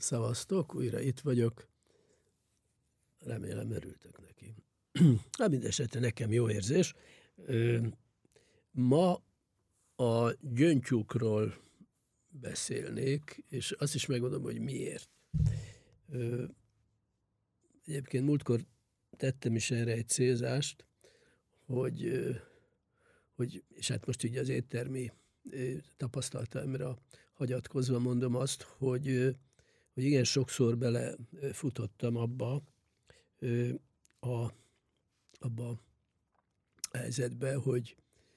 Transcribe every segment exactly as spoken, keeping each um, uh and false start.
Szevasztok, újra itt vagyok. Remélem örültök neki. Hát mindesetre nekem jó érzés. Ma a gyöngytyúkról beszélnék, és azt is megmondom, hogy miért. Egyébként múltkor tettem is erre egy célzást, hogy, hogy és hát most így az éttermi tapasztalatomra hagyatkozva mondom azt, hogy, hogy igen sokszor belefutottam abba a, abba a helyzetbe, hogy,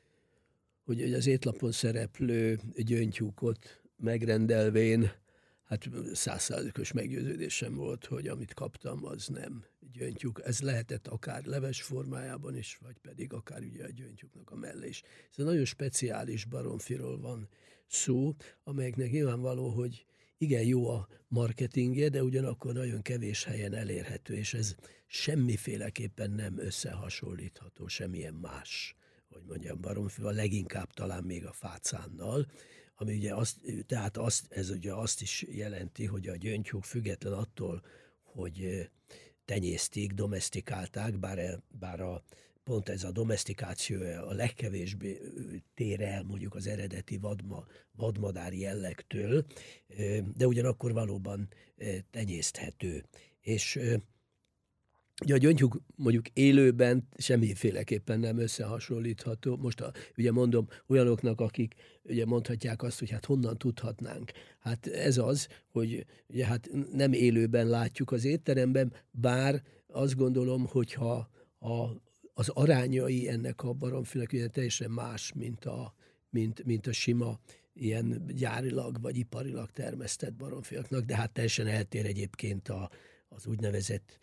hogy az étlapon szereplő gyöngytyúkot megrendelvén, hát száz százalékos meggyőződésem volt, hogy amit kaptam, az nem gyöngytyúk. Ez lehetett akár leves formájában is, vagy pedig akár ugye a gyöngytyúknak a mellé is. Ez nagyon speciális baromfiról van szó, amelyeknek nyilvánvaló, hogy igen jó a marketingje, de ugyanakkor nagyon kevés helyen elérhető, és ez semmiféleképpen nem összehasonlítható semmilyen más, hogy mondjam, baromfival, leginkább talán még a fácánnal, ami ugye azt, tehát azt, ez ugye azt is jelenti, hogy a gyöngytyúk független attól, hogy tenyésztik, domesztikálták, bár, bár a, pont ez a domesztikáció a legkevésbé tér el mondjuk az eredeti vadma, vadmadár jellegtől, de ugyanakkor valóban tenyészthető. És ugye a gyöngytyúk mondjuk élőben semmiféleképpen nem összehasonlítható. Most a, ugye mondom olyanoknak, akik ugye mondhatják azt, hogy hát honnan tudhatnánk. Hát ez az, hogy ugye hát nem élőben látjuk az étteremben, bár azt gondolom, hogyha a, az arányai ennek a baromfinak ugye teljesen más, mint a, mint, mint a sima ilyen gyárilag vagy iparilag termesztett baromfiaknak, de hát teljesen eltér egyébként a, az úgynevezett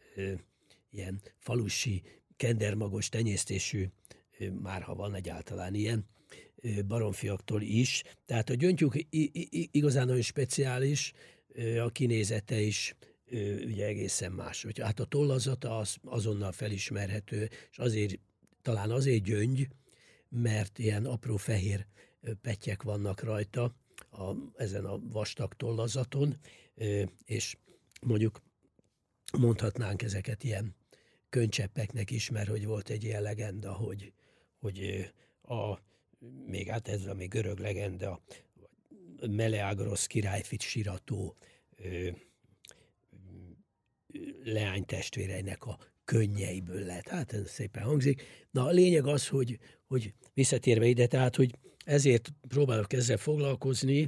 ilyen falusi, kendermagos tenyésztésű, már ha van egyáltalán ilyen, baromfiaktól is. Tehát a gyöngytyúk igazán nagyon speciális, a kinézete is ugye egészen más. Hát a tollazata az azonnal felismerhető, és azért, talán azért gyöngy, mert ilyen apró fehér pettyek vannak rajta a, ezen a vastag tollazaton, és mondjuk mondhatnánk ezeket ilyen könycseppeknek is, mert hogy volt egy ilyen legenda, hogy, hogy a, még hát ez a még görög legenda, Meleagros királyfit sirató leánytestvéreinek a könnyeiből lett. Hát ez szépen hangzik. Na a lényeg az, hogy, hogy visszatérve ide, tehát, hogy ezért próbálok ezzel foglalkozni.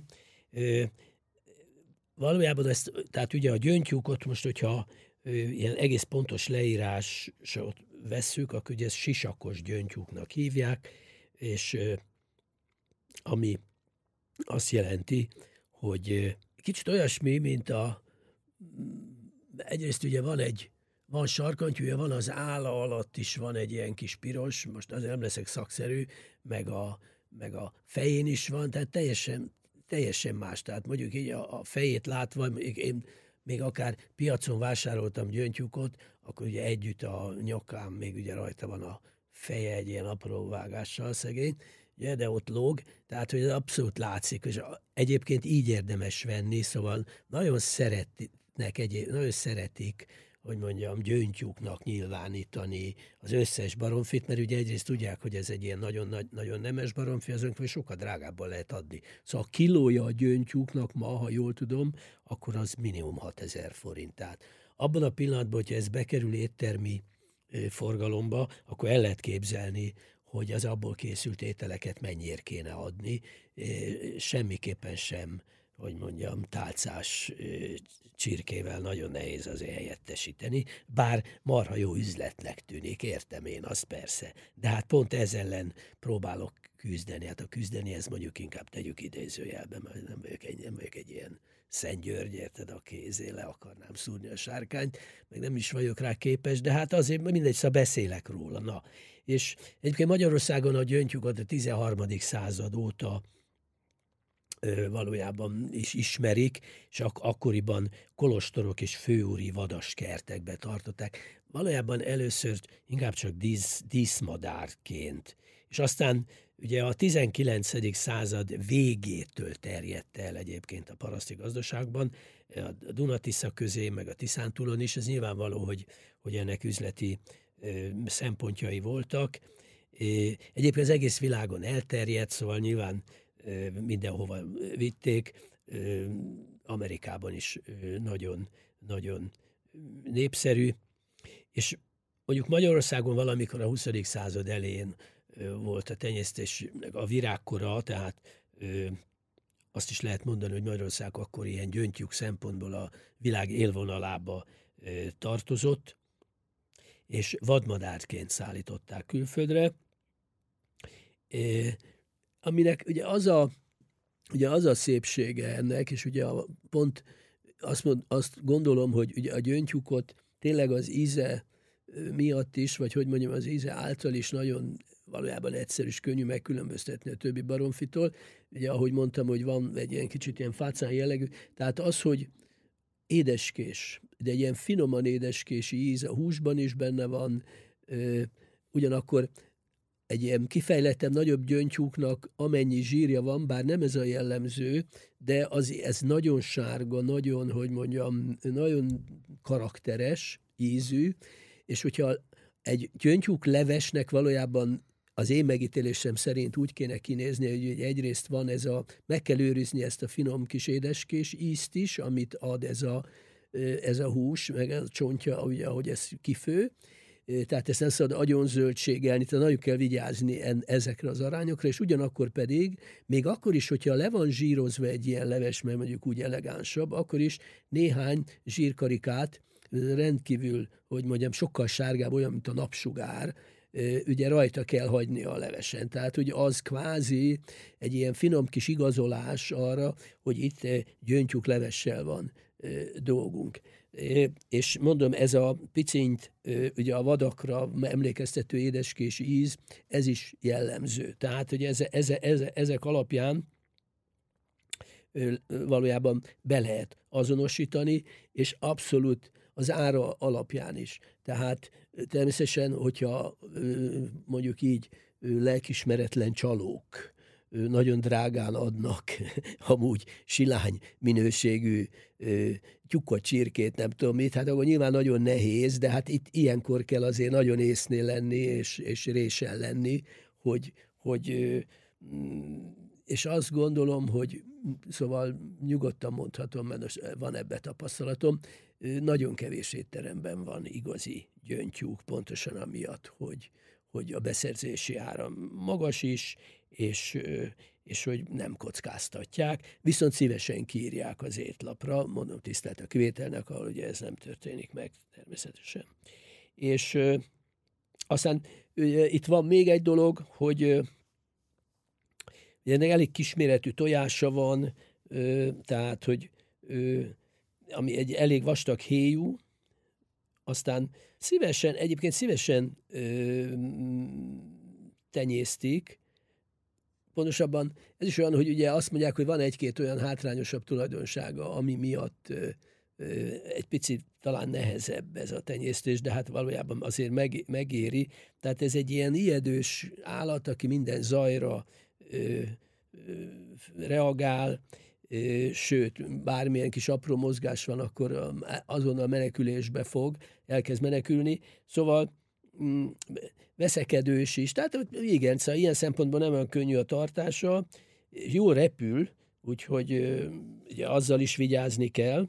Valójában ezt, tehát ugye a gyöngytyúkot most, hogyha ilyen egész pontos leírásot vesszük, akkor ugye ezt sisakos gyöngytyúknak hívják, és ami azt jelenti, hogy kicsit olyasmi, mint a egyrészt ugye van egy van sarkantyúja, van az álla alatt is van egy ilyen kis piros, most azért nem leszek szakszerű, meg a, meg a fején is van, tehát teljesen, teljesen más. Tehát mondjuk így a, a fejét látva, én még akár piacon vásároltam gyöngytyúkot, akkor ugye együtt a nyakám, még ugye rajta van a feje egy ilyen apró vágással szegény, ugye, de ott lóg, tehát hogy ez abszolút látszik, és egyébként így érdemes venni, szóval nagyon szeretnek, egyéb, nagyon szeretik, hogy mondjam, gyöngytyúknak nyilvánítani az összes baromfit, mert ugye egyrészt tudják, hogy ez egy ilyen nagyon, nagyon nemes baromfi, azonk hogy sokkal drágábban lehet adni. Szóval a kilója a gyöngytyúknak ma, ha jól tudom, akkor az minimum hatezer forint. Tehát abban a pillanatban, hogyha ez bekerül éttermi forgalomba, akkor el lehet képzelni, hogy az abból készült ételeket mennyiért kéne adni. Semmiképpen sem, hogy mondjam, tálcás csirkével nagyon nehéz azért helyettesíteni, bár marha jó üzletnek tűnik, értem én, az persze. De hát pont ez ellen próbálok küzdeni. Hát a küzdeni, ez mondjuk inkább tegyük idézőjelbe, mert nem vagyok egy, nem vagyok egy ilyen Szent György, érted, aki le akarnám szúrni a sárkányt, meg nem is vagyok rá képes, de hát azért mindegy, szóval beszélek róla. Na. És egyébként Magyarországon a gyöngytyúkot a tizenharmadik század óta valójában is ismerik, és ak- akkoriban kolostorok és főúri vadaskertekbe tartották. Valójában először inkább csak dísz, díszmadárként, és aztán ugye a tizenkilencedik század végétől terjedt el egyébként a paraszti gazdaságban, a Duna-Tisza közé, meg a Tiszántúlon is, ez nyilvánvaló, hogy, hogy ennek üzleti szempontjai voltak. Egyébként az egész világon elterjedt, szóval nyilván mindenhova vitték, Amerikában is nagyon, nagyon népszerű, és mondjuk Magyarországon valamikor a huszadik század elején volt a tenyésztésnek a virágkora, tehát azt is lehet mondani, hogy Magyarország akkor ilyen gyöngytyúk szempontból a világ élvonalába tartozott, és vadmadárként szállították külföldre, aminek ugye az a, ugye az a szépsége ennek, és ugye a, pont azt, mond, azt gondolom, hogy ugye a gyöngytyúkot tényleg az íze miatt is, vagy hogy mondjam, az íze által is nagyon valójában egyszerű és könnyű megkülönböztetni a többi baromfitól. Ugye ahogy mondtam, hogy van egy ilyen kicsit ilyen fácán jellegű, tehát az, hogy édeskés, de egy ilyen finoman édeskési íz, a húsban is benne van, ugyanakkor egy ilyen kifejletten nagyobb gyöngytyúknak amennyi zsírja van, bár nem ez a jellemző, de az, ez nagyon sárga, nagyon, hogy mondjam, nagyon karakteres ízű, és hogyha egy gyöngytyúk levesnek valójában az én megítélésem szerint úgy kéne kinézni, hogy egyrészt van ez a, meg kell őrizni ezt a finom kis édeskés ízt is, amit ad ez a, ez a hús, meg a csontja, ugye, ahogy ez kifő, tehát ezt nem szabad agyonzöldségelni, tehát nagyon kell vigyázni en, ezekre az arányokra, és ugyanakkor pedig, még akkor is, hogyha le van zsírozva egy ilyen leves, mert mondjuk úgy elegánsabb, akkor is néhány zsírkarikát rendkívül, hogy mondjam, sokkal sárgább, olyan, mint a napsugár, ugye rajta kell hagyni a levesen. Tehát ugye az kvázi egy ilyen finom kis igazolás arra, hogy itt gyöngytyúk levessel van dolgunk. És mondom, ez a picint, ugye a vadakra emlékeztető édeskés íz, ez is jellemző. Tehát, hogy eze, eze, eze, ezek alapján valójában be lehet azonosítani, és abszolút az ára alapján is. Tehát természetesen, hogyha mondjuk így lelkismeretlen csalók nagyon drágán adnak amúgy silány minőségű tyúkot, csirkét, nem tudom mit, hát akkor nyilván nagyon nehéz, de hát itt ilyenkor kell azért nagyon észnél lenni, és, és résen lenni, hogy, hogy és azt gondolom, hogy szóval nyugodtan mondhatom, mert van ebbe tapasztalatom, nagyon kevés étteremben van igazi gyöngytyúk, pontosan amiatt, hogy, hogy a beszerzési ára magas is, és, és hogy nem kockáztatják, viszont szívesen kiírják az étlapra, mondom tisztelt a kivételnek, ahol ugye ez nem történik meg természetesen. És aztán itt van még egy dolog, hogy ennek elég kisméretű tojása van, tehát, hogy ami egy elég vastag héjú, aztán szívesen, egyébként szívesen ö, tenyésztik. Pontosabban ez is olyan, hogy ugye azt mondják, hogy van egy-két olyan hátrányosabb tulajdonsága, ami miatt ö, ö, egy picit talán nehezebb ez a tenyésztés, de hát valójában azért meg, megéri. Tehát ez egy ilyen ijedős állat, aki minden zajra ö, ö, reagál, sőt, bármilyen kis apró mozgás van, akkor azonnal menekülésbe fog, elkezd menekülni. Szóval mm, veszekedős is. Tehát igen, szóval ilyen szempontból nem olyan könnyű a tartása. Jól repül, úgyhogy ugye, azzal is vigyázni kell.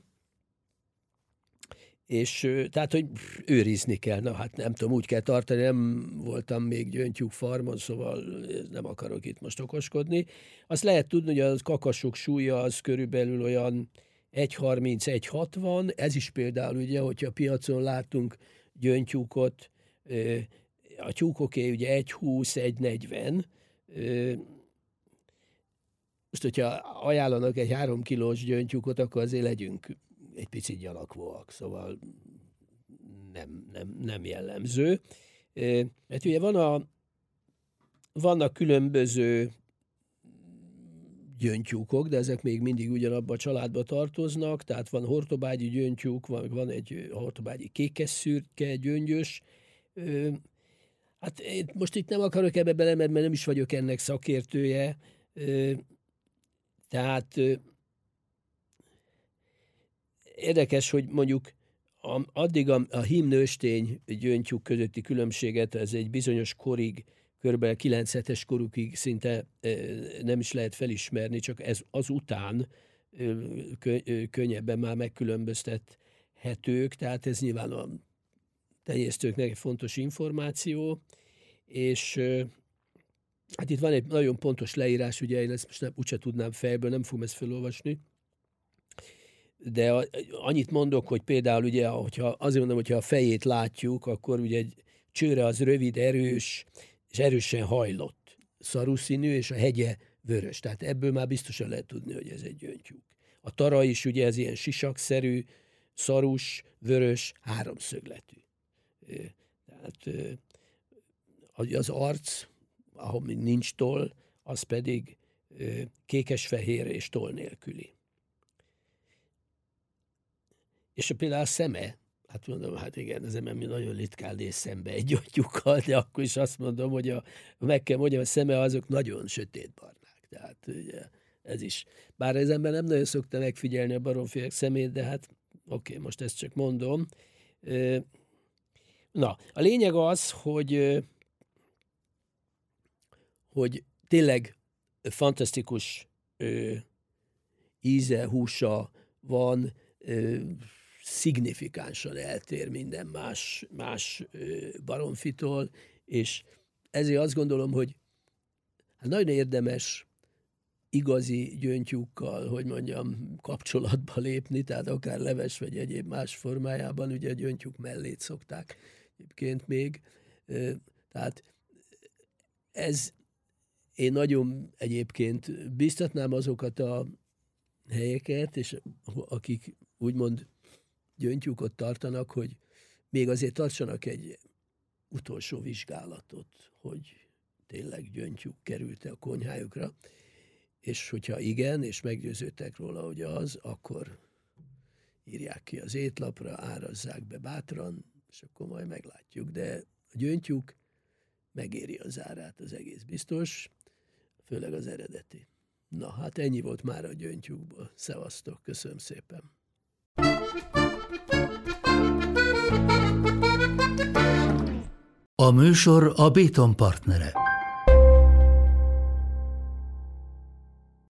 És tehát, hogy őrizni kell. Na hát nem tudom, úgy kell tartani, nem voltam még gyöngytyúk farmon, szóval nem akarok itt most okoskodni. Azt lehet tudni, hogy a kakasok súlya az körülbelül olyan egy harminc - egy hatvan, ez is például ugye, hogyha a piacon látunk gyöngytyúkot, a tyúkoké ugye egy húsz - egy negyven. Most, hogyha ajánlanak egy három kilós gyöngytyúkot, akkor azért legyünk egy picit gyanakvóak, szóval nem, nem, nem jellemző. Mert ugye van a, vannak különböző gyöngytyúkok, de ezek még mindig ugyanabba a családba tartoznak, tehát van hortobágyi gyöngytyúk, van, van egy hortobágyi kékesszürke gyöngyös. Hát én most itt nem akarok ebbe bele, mert nem is vagyok ennek szakértője. Tehát érdekes, hogy mondjuk addig a, a hím-nőstény gyöngytyúk közötti különbséget, ez egy bizonyos korig, kb. kilenc hetes korukig szinte nem is lehet felismerni, csak ez azután könnyebben már megkülönböztethetők, tehát ez nyilván a tenyésztőknek egy fontos információ, és hát itt van egy nagyon pontos leírás, ugye én ezt most nem, úgyse tudnám fejből, nem fogom ezt felolvasni, de a, annyit mondok, hogy például ugye, hogyha, azért mondom, hogyha a fejét látjuk, akkor ugye egy csőre az rövid, erős, és erősen hajlott, szarúszínű, és a hegye vörös. Tehát ebből már biztosan lehet tudni, hogy ez egy gyöngytyúk. A tara is ugye ez ilyen sisakszerű, szarús, vörös, háromszögletű. Tehát az arc, ahol nincs toll, az pedig kékes-fehér és toll nélküli. És például a szeme, hát mondom, hát igen, az ember nagyon ritkán néz szembe egy gyöngytyúkkal, de akkor is azt mondom, hogy a, meg kell mondjam, a szeme azok nagyon sötétbarnák. Tehát ugye, ez is. Bár az ember nem nagyon szokta megfigyelni a baromfiak szemét, de hát oké, okay, most ezt csak mondom. Na, a lényeg az, hogy, hogy tényleg fantasztikus íze, húsa van, szignifikánsan eltér minden más, más baromfitól, és ezért azt gondolom, hogy hát nagyon érdemes igazi gyöngytyúkkal, hogy mondjam, kapcsolatba lépni, tehát akár leves vagy egyéb más formájában, ugye a gyöngytyúk mellét szokták egyébként még. Tehát ez, én nagyon egyébként biztatnám azokat a helyeket, és akik úgymond gyöngytyúkot tartanak, hogy még azért tartsanak egy utolsó vizsgálatot, hogy tényleg gyöngytyúk került-e a konyhájukra, és hogyha igen, és meggyőződtek róla, hogy az, akkor írják ki az étlapra, árazzák be bátran, és akkor majd meglátjuk. De a gyöngytyúk megéri az árát, az egész biztos, főleg az eredeti. Na, hát ennyi volt már a gyöngytyúkból. Szevasztok, köszönöm szépen. A műsor a Béton partnere.